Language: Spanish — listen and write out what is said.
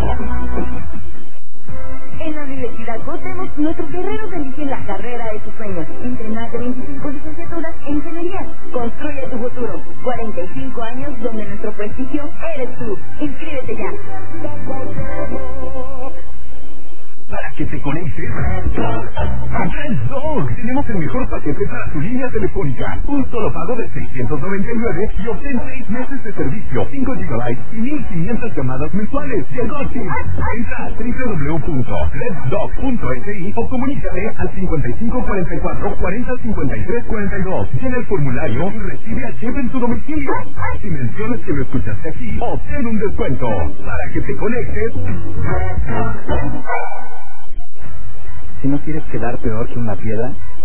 En la Universidad Cuauhtémoc, nuestros guerreros eligen la carrera de sus sueños. Entre más de 25 licenciaturas en ingeniería. Construye tu futuro. 45 años donde nuestro prestigio eres tú. Inscríbete ya. Para que te conectes a Red Dog. Tenemos el mejor paquete para tu línea telefónica. Un solo pago de 699 y obtén 6 meses de servicio, 5 GB y 1500 llamadas mensuales. ¡Llegó así! Entra a www.reddog.si o comunícate al 5544 40 53 42. Llena el formulario y recibe a Chef en tu domicilio. Si mencionas que lo escuchaste aquí, obtén un descuento. Para que te conectes. Si no quieres quedar peor que una piedra,